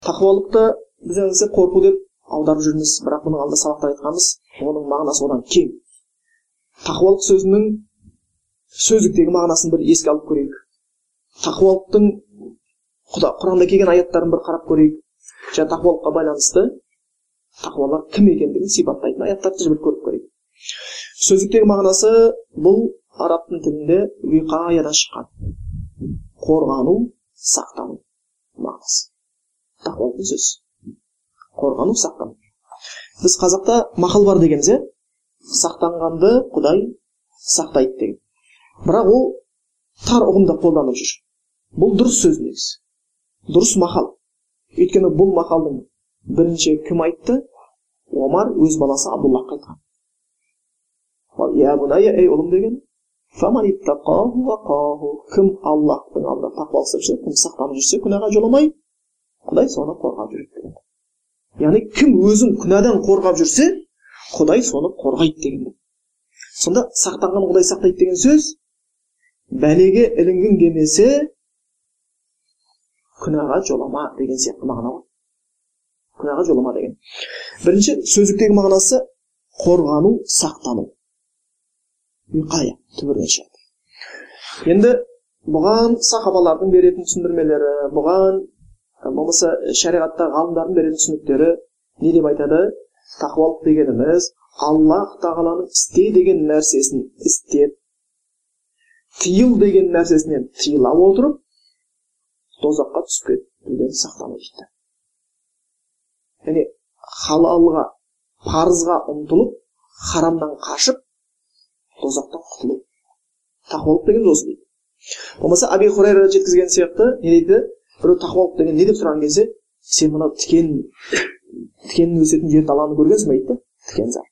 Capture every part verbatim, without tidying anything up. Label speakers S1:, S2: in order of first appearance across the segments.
S1: Тақуалықты біз әңгісе қорқу деп аударып жүрміз, бірақ бұның алдында сабақта айтқанбыз, оның мағынасы одан кең. Тақуалық сөзінің сөздіктегі мағынасын бір еске алып көрейік. Тақуалықтың Құранда келген аяттарын бір қарап көрейік. Және тақуалыққа байланысты тақуалар кім екендігін сипаттайтын аяттарды бір көріп көрейік. Сөздіктегі мағынасы бұл арабтың тілінде виқаядан шыққан. Қорғану, сақтану мағынасы. Тақуалықтың сөзі. Қорғану, сақтану. Біз қазақта мақал бар дегенбіз, е? Сақтанғанды Құдай сақтайды деген. Бірақ ол тар ұғымда қолданып жүр. Бұл дұрыс сөз негізі. Дұрыс мақал. Өйткені бұл мақалдың бірінші кім айтты? Омар өз баласы Абдуллахқа айтқан. Я бұнайя, ей ұлым деген. Кім Аллахтың алдында тақуалсып жүрсе, кім сақтанып жүрсе, күнәға жоламай, Құдай соны қорғап жүреді деген. Яғни кім өзін күнәдан қорғап жүрсе, Құдай соны қорғайды деген. Сонда сақтанған Құдай сақтайды деген сөз, бәлеге ілінген келмесе, күнәға жолама деген сияқты мағына ғой. Күнәға жолама деген. Бірінші сөздіктегі мағынасы қорғану, сақтану. Виқая, түбірден шығады. Енді бұған сахабалардың беретін түсіндірмелері, бұған болмаса шариғатта ғалымдардың беретін түсініктері не деп айтады? Тақуалық дегеніміз Аллах тағаланың істе деген нәрсесін істеп, тыйыл деген нәрсесінен тыйыла отырып, тозаққа түсіп кетуден сақтану дейді. Яғни халалға, парызға ұмтылып, харамнан қашып, тозақтан құтылу. Тақуалық деген осы дейді. Болмаса Аби Хурайра жеткізген сияқты, не дейді? Біреу тақуалық деген не деп сұраған кезде, сен мынау тікен, тікеннің өсетін жер даланы көргенсің бе дейді? Тікен зар.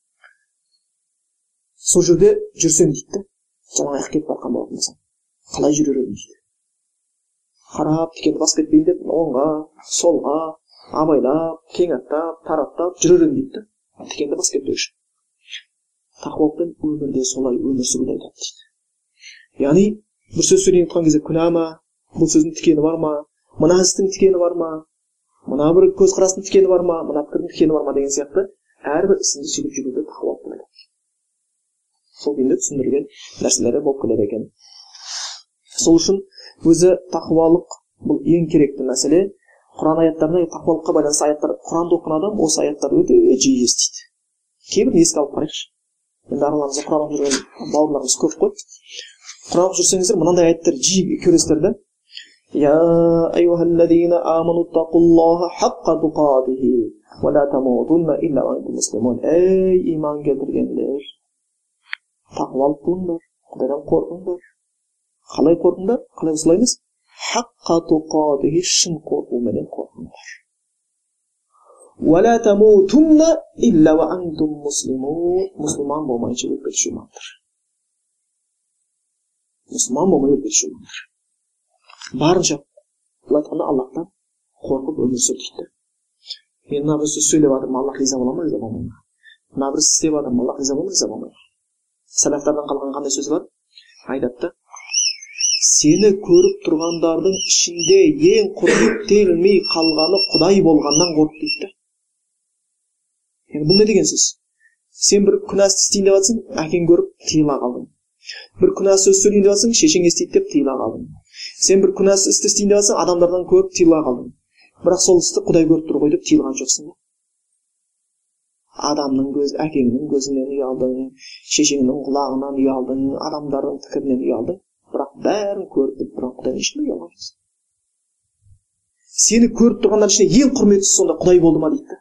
S1: Сол жерде жүрсең дейді, жалаң аяқ кетіп барған болатын болсаң, қалай жүрер едің дейді. Қарап, тікенді басып кетпейін деп, оңға, солға, абайлап, кең аттап, тараптап жүрер едің дейді. Тікенді басып кетпеу үшін. Тақуалықпен өмірде солай өмір сүруді айтады дейді. Яғни, бір сөз сөйлейін отқан кезде күнә ма, бұл сөздің тікені бар ма, мына істің тікені бар ма, мына бір көзқарастың тікені бар ма, мына пікірдің тікені бар ма деген сияқты әрбір ісінде сөйлеп жүруді тақуалық деп айтады. Сол күйінде түсіндірген нәрселері болып келеді екен. Сол үшін өзі тақуалық бұл ең керекті мәселе. Құран аяттарында тақуалыққа байланысты аяттар, Құранды оқыған адам осы аяттарды өте жиі естиді. Кейбірін еске алып қарайықшы. Енді араларыңызда Құран оқып жүрген бауырларымыз көп қой. Құран оқып жүрсеңіздер, мынандай аяттар жиі көресіздер да. Я айюхаллазина аману тақуллаха хаққа туқатихи ва ла тамутунна илля ва антум муслимун. Ей иман келтіргендер, тақуалық қылыңдар, Құдайдан қорқыңдар. Қалай қорқыңдар? Қалай осылай емес? Хаққа туқатихи, шын қорқуменен қорқыңдар. Ва ла тамутунна илля ва антум муслимун. Мұсылман болмайынша өліп кетушімаңдар. Мұсылман болмай өліп кетушімаңдар. Барынша бұл айтқанда Аллахтан қорқып өмір сүр дейді. Мен мына бір сөз сөйлеп жатырмын, Аллах риза бола ма, риза болмай ма? Мына бір істеп жатырмын, Аллах риза бола ма, риза болмай ма? Сәләфтардан қалған қандай сөз бар? Айтады, сені көріп тұрғандардың ішінде ең құрметтелмей қалғаны Құдай болғаннан қорқ дейді. Енді бұл не деген сөз? Сен бір күнәсті істейін деп жатсың, әкең көріп тыйыла қалдың. Бір күнәсі сөз сөйлейін деп жатсың, шешең естиді деп тыйыла қалдың. Сен бір күнәсі істі істейін деп жатсың, адамдардан көріп тыйыла қалдың. Бірақ сол істі Құдай көріп тұр ғой деп тыйылған жоқсың. Адамның көзі, әкеңнің көзінен ұялдың, шешеңнің құлағынан ұялдың, адамдардың пікірінен ұялдың, бірақ бәрін көріп тұрған Құдайдан ешкім ұялмайсың. Сені көріп тұрғандар ішінде ең құрметтісі сонда Құдай болды ма дейді.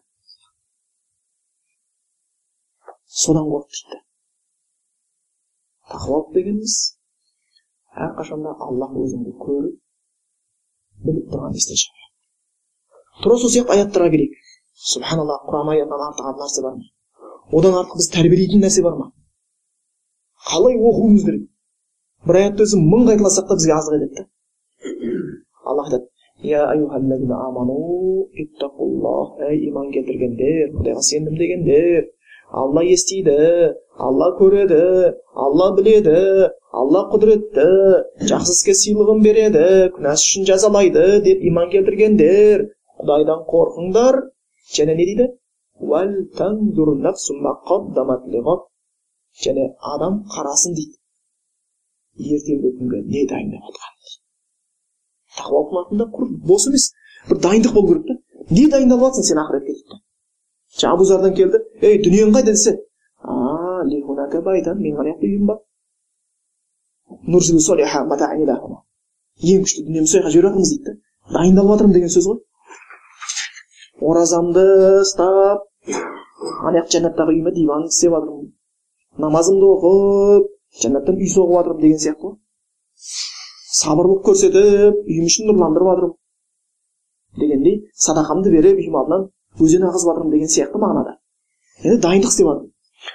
S1: Содан қорқ дейді. Тақуалық дегеніміз әрқашанда Аллах өзіңді көріп, біліп тұрған естен шығарады. Тура сол сияқты аяттарға келейік. Субханаллах, Құран аятынан артық нәрсе бар ма? Одан артық біз тәрбиелейтін нәрсе бар ма? Қалай оқуымыз керек? Бір аятты өзі мың қайталасақ та бізге аздық етеді. Аллах айтады: Я айюхаллазина аману иттақуллах, ей иман келтіргендер, Құдайға сендім дегендер. Алла естиді, Алла көреді, Алла біледі, Алла құдіретті, жақсы іске сыйлығын береді, күнәсі үшін жазалайды деп иман келтіргендер. Құдайдан қорқыңдар. Және не дейді? Вәл танзур нафсу ма қаддамат лиғад. Және адам қарасын дейді. Ертеңгі күнге не дайындап жатқан. Тақуалық мақсатында құр бос емес. Бір дайындық болу керек та. Не дайындап жатсың сен ақыретке дейді. Жаңа Абу Зардан келді. Ей, дүниең қайда десе? А, лихунака байдан, мен ғана үйім бар. Нурсилу солиха матаъин лахум. Ең күшті дүниемді сояққа жіберіп жатырмыз дейді. Дайындалып жатырмын деген сөз ғой. Оразамды ұстап, ана жәннаттағы үйіме диван істеп жатырмын. Намазымды оқып, жәннаттан үй соғып жатырмын деген сияқты ғой. Сабырлық көрсетіп, үйім үшін нұрландырып жатырмын. Дегендей, садақамды беріп, үйім алдынан өзен ағызып жатырмын деген сияқты мағынада. Енді дайындық істеп жатырмын.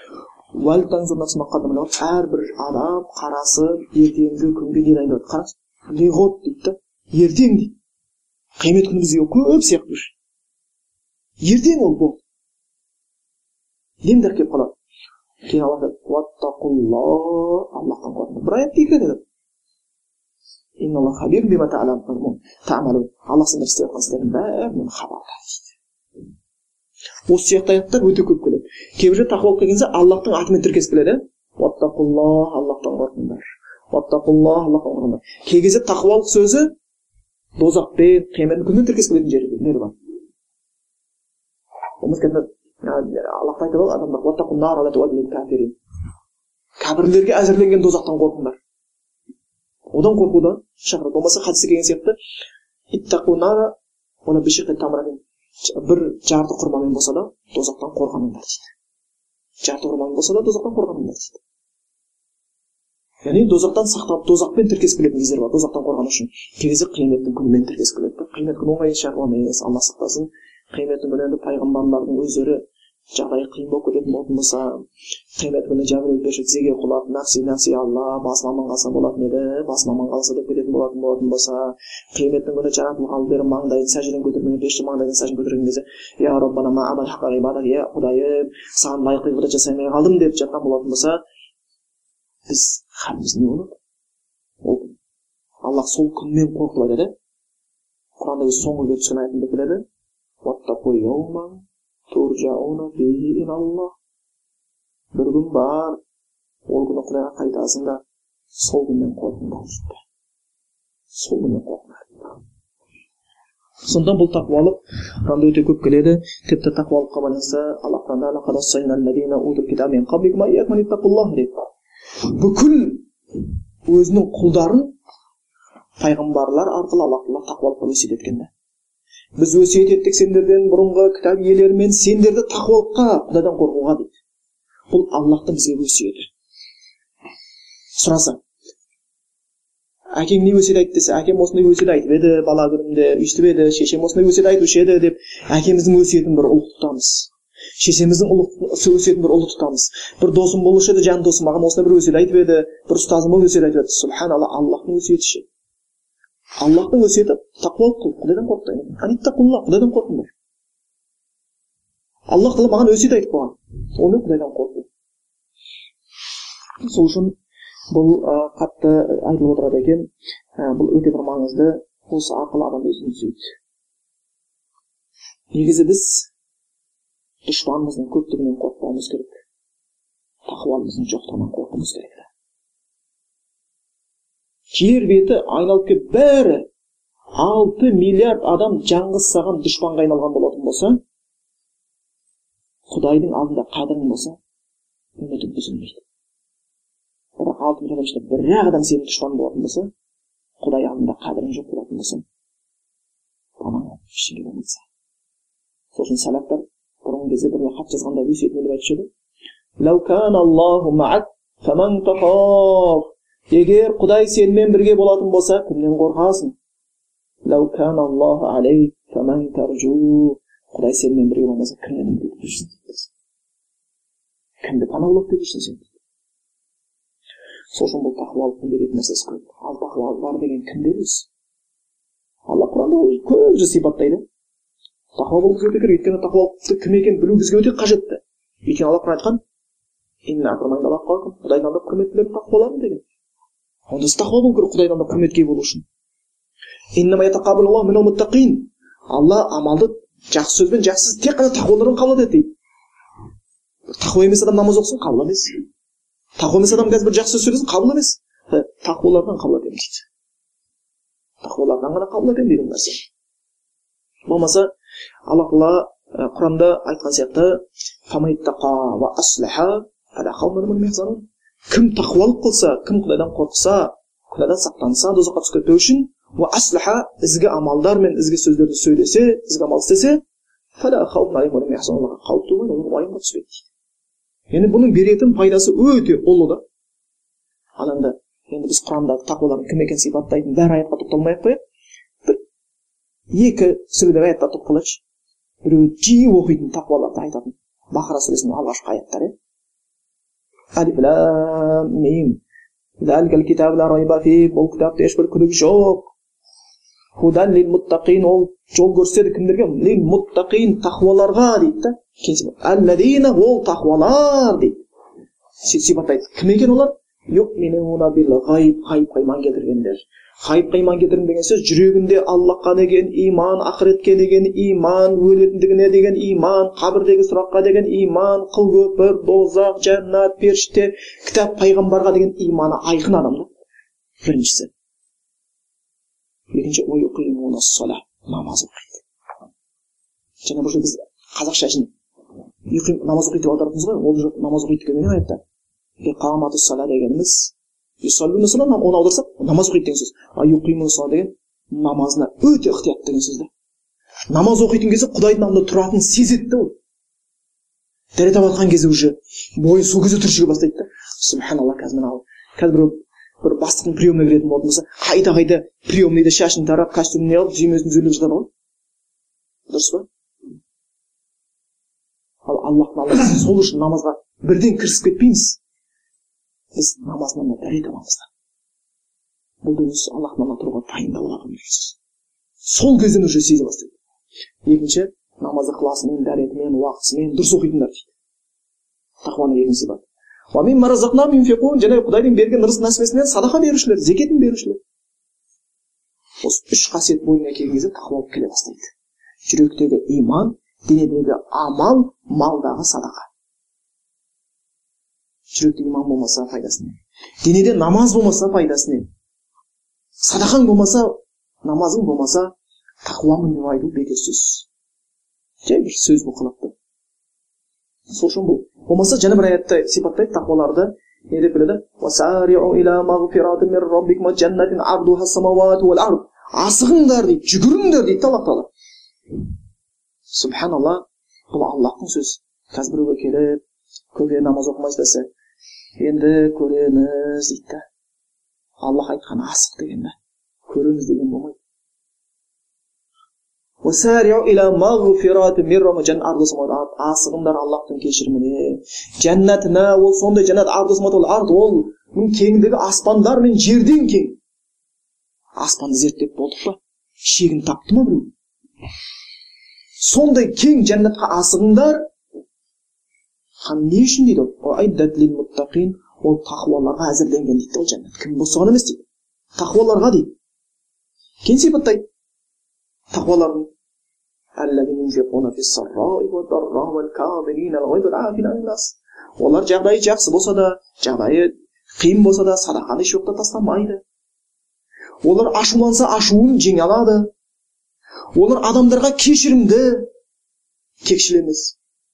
S1: Әрбір адам қарасы ертеңгі күнге не дайындап жатыр? Қарасы, лиғот дейді. Ертең дейді. Қиямет күні бізге көп сияқты. Ертең ол болды. Демдер келіп қалады. Кейін Аллах айтады: "Уаттақуллах", Аллахтан қорқыңдар. Бір аят екі рет айтады. Инналлах хабир бима та'малун. Аллах сендер істеп жатқандарыңыздың бәрінен хабардар дейді. Осы сияқты аяттар өте көп келеді. Кейбір тақуалық келгенде Аллахтың атымен тіркесіп келеді. Уаттақуллах, Аллахтан қорқыңдар. Уаттақуллах, Аллахтан қорқыңдар. Кей кезде тақуалық сөзі дозақпен, қиямет күнінен тіркесіп келетін жерлері бар. Болмас кетті. Аллах айтады ғой, адамдар уаттақуннар ала туадил кафирин. Кәпірлерге әзірленген дозақтан қорқыңдар. Одан қорқудан шақырады. Болмаса хадисте келген сияқты иттақунара оны бишиқи тамрахин. Бір жарты құрмамен болса да дозақтан қорғаныңдар дейді. Жарты құрмамен болса да дозақтан қорғаныңдар дейді. Яғни дозақтан сақтап, дозақпен тіркесіп келетін кездер бар. Дозақтан қорғану үшін. Кезде қияметтің күнімен тіркесіп келеді. Қиямет күні оңай шаруа емес, Алла сақтасын. Қияметтің күні енді пайғамбарлардың өздері жағдайы қиын болып кететін болатын болса, қиямет күні Жәбірел періште тізеге құлап, нәпси нәпси Алла, басым аман қалса болатын еді, басым аман қалса деп кететін болатын болатын болса, қияметтің күні жаратылған бері маңдайын сәждеден көтермеген, періште маңдайын сәждеден көтерген кезде, я Роббана ма абал хаққа ғибадат, я Құдайым, саған лайықты ғибадат жасамай қалдым деп жатқан болатын болса, біз халіміз не болады? Ол Аллах сол күнмен қорқытып айтады. Құранда соңғы келіп түскен аятында келеді. Уаттақу яуман туржауна фихи илаллах. Бір күн бар, ол күні Құдайға қайтасыңдар, сол күннен қорқыңдар дейді. Сол күннен қорқыңдар. Сонда бұл тақуалық Құранда өте көп келеді. Тіпті тақуалыққа байланысты Аллах Құранда лақад уссайна аллазина утул китаба мин қабликум айякум иттақуллах деп. Бүкіл өзінің құлдарын пайғамбарлар арқылы Аллах Тағала тақуалыққа өсиет еткен. Біз өсиет еттік сендерден бұрынғы кітап иелерімен сендерді тақуалыққа, Құдайдан қорқуға дейді. Бұл Аллахтың бізге өсиеті. Сұраса, әкең не өсиет айтты десе, әкем осындай өсиет айтып еді, бала күнімде өйстіп еді, шешем осындай өсиет айтушы еді деп, әкеміздің өсиетін бір ұлық тұтамыз. Шешеміздің өсиетін бір ұлы тұтамыз. Бір досым болушы еді, жан досым, маған осындай бір өсиет айтып еді, бір ұстазым ол өсиет айтып еді. Субханалла, Аллахтың өсиеті ше. Аллахтың өсиеті тақуалық қыл, Құдайдан қорқыңдар. Аниттақуллах, Құдайдан қорқыңдар. Аллах Тағала маған өсиет айтып қойған. Оны Құдайдан қорқу. Сол үшін бұл қатты айтылып отырады екен. Бұл өте бір маңызды. Осы арқылы адам өзін түзейді. Негізі біз дұшпанымыздың көптігінен қорықпауымыз керек. Тақуалымыздың жоқтығынан қорқуымыз керек. Жер беті айналып келіп бәрі алты миллиард адам жаңғыз саған дұшпанға айналған болатын болса, Құдайдың алдында қадірің болса, үмітің үзілмейді. Бірақ алты миллиард адамда бір-ақ адам сенің дұшпаның болатын болса, Құдай алдында қадірің жоқ болатын болса, аман ештеңе болмайды. Сол үшін сәлафтар бұрынғы кезде бір хат жазғанда өсиет етіп айтушы еді. Лау кана Аллаху маъак фаман тахаф. Егер Құдай сенімен бірге болатын болса, кімнен қорқасың? Лау кана Аллаху алейк фаман таржу. Құдай сенімен бірге болмаса, кімнен үміт етіп жүрсің? Кімді пана болып деп жүрсің сен? Сол үшін бұл тақуалықтың беретін нәрсесі көп. Ал тақуалық бар деген кімде өзі? Алла Құранда көп жер сипаттайды. Тақуа болу бізге өте керек. Өйткені тақуалықты кім екенін білу бізге өте қажетті. Өйткені Алла Құран айтқан, инна акрамаkum индаллахи Құдайдан да құрметтілер тақуалар деген. Онда тақуа болу керек Құдайдан да құрметке болу үшін. Иннама ятақаббалуллаху минал муттақин. Алла амалды жақсы сөзбен, жақсы тек қана тақуалардан қабыл етеді дейді. Тақуа емес адам намаз оқысын, қабыл емес. Тақуа емес адам қазір бір жақсы сөз сөйлесін, қабыл емес. Тақуалардан қабыл етемін дейді. Тақуалардан ғана қабыл етемін деген нәрсе. Болмаса, Алла Тағала Құранда айтқан сияқты, «Фамайттақа ва аслаха фала хаулун вала яхзанун». Кім тақуалық қылса, кім Құдайдан қорықса, Құдайдан сақтанса, дозаққа түсіп кетпеу үшін, ва аслаха ізгі амалдар мен ізгі сөздерді сөйлесе, ізгі амал істесе, фала хаулун вала яхзанун, қауіп тумайды, олар уайымға түспейді дейді. Енді бұның беретін пайдасы өте ұлы да. Ананда енді біз Құрандағы тақуалардың кім екенін сипаттайтын бәрі аятқа тоқталмай-ақ қояйық. Бір екі сүредегі аяттар тоқталайықшы. Біреуі жиі оқитын тақуаларды айтатын Бақара сүресінің алғашқы аяттары. Алиф лам мим. Заликал китабу ла райба фи. Бұл кітапта ешбір күдік жоқ. Худан лил муттақин, ол жол көрсетеді кімдерге? Лил муттақин, тақуаларға дейді да. Алладина, ол тақуалар дейді. Сипаттайды. Кім екен олар? Юъминуна бил ғайб, ғайбқа иман келтіргендер. Ғайбқа иман келтірген деген сөз жүрегінде Аллахқа деген иман, ақыретке деген иман, өлетіндігіне деген иман, қабірдегі сұраққа деген иман, қыл көпір, дозақ, жәннат, періште, кітап, пайғамбарға деген иманы айқын адамда. Біріншісі. Екінші, уйуқимуна ссала, намаз оқиды. Және бұл біз қазақша үшін намаз оқиды деп аударатынбыз ғой, ол жоқ намаз оқиды деген аятта. Иқамату ссала дегеніміз, юсаллуна ссала, оны аударсақ, намаз оқиды деген сөз. А юқимуна ссала деген намазына өте ықтият деген сөз да. Намаз оқитын кезде Құдайдың алдында тұратын сезетті ол. Дәрет алған кезде уже бойы сол кезде түршіге бастайды да. Субханалла, қазір мынау. Қазір бір бастықтың приемына кіретін болатын болса, қайда-қайда приемныйда шашын тарап, костюмін алып, жүймесін сөйлеп жатады ғой. Дұрыс па? Ал Аллахтың алдында сол үшін намазға бірден кірісіп кетпейміз. Біз намазынан дәрет аламыз да. Бұл да осы Аллахтың алдында тұруға дайындалып алған сөз. Сол кезден уже сезе бастайды. Екінші, намаз ықыласымен, дәретімен, уақытысымен дұрыс оқитындар дейді. Тақуаның екінші сипаты. Ва мимма разақнахум юнфиқун, және Құдайдың берген рызық нәсібесінен садақа берушілер, зекетін берушілер. Осы үш қасиет бойына келген кезде тақуалық келе бастайды. Жүректегі иман, денедегі амал, малдағы садақа. Жүректе иман болмаса пайдасы не? Денеде намаз болмаса пайдасы не? Садақаң болмаса, намазың болмаса, тақуамын деп айту бекер сөз. Жай бір сөз бұл қылықты. Сол үшін бұл. Болмаса жаңа бір аятта сипаттайды тақуаларды. Не деп біледі? Васариу иля магфиратин мир раббикум ва джаннатин ардуха самауату вал ард. Асығыңдар дейді, жүгіріңдер дейді Аллах Тағала. Субханалла, бұл Аллахтың сөзі. Қазір біреуге келіп, көбірек намаз оқымай істесе, енді көреміз дейді. Аллах айтқан асық деген да, көреміз деген болмайды. Васариу иля магфиратин мир раббикум ва джаннатин ардуха самауату вал ард. Асығыңдар Аллахтың кешіріміне. Жәннатына, ол сондай жәннат ардуха самауату вал ард, ол кеңдігі аспандар мен жерден кең. Аспанды зерттеп болдық па? Шегін тапты ма біреу? Сондай кең жәннатқа асығыңдар. Хан не үшін дейді ол? Айддат лил муттақин, ол тақуаларға әзірленген дейді ол жәннат. Кім болса емес дейді. Тақуаларға дейді. Кен сипаттайды. Тақуалардың аллазина юнфиқуна фис-сарраи вад-дарраи вал-казимина ал-ғайза вал-афина ан-нас. Олар жағдайы жақсы болса да, жағдайы қиын болса да, садақаны еш уақытта тастамайды. Олар ашуланса ашуын жеңе алады. Олар адамдарға кешірімді, кекшіл емес.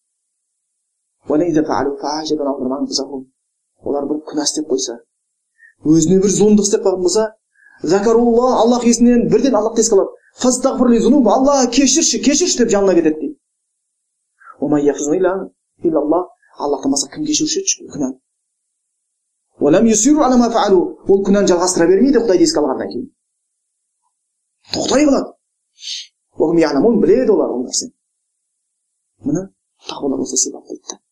S1: Олар бір күнә істеп қойса, өзіне бір зұлымдық істеп қойған болса, закарулла, Аллах есінен бірден Аллах еске алады. Фастағфирли зунуб, Алла кешірші, кешірші деп жанына кетеді дейді. Омай яғфиру илля-Аллах, Аллахтан басқа кім кешіруші еді күнәні? Олам юсиру ала ма фаалу, ол күнәні жалғастыра бермейді Құдайды еске алғаннан кейін. Тоқтай қалады. Оғым яғламон біледі олар ол нәрсе. Мұны тақуалар осы сипат дейді.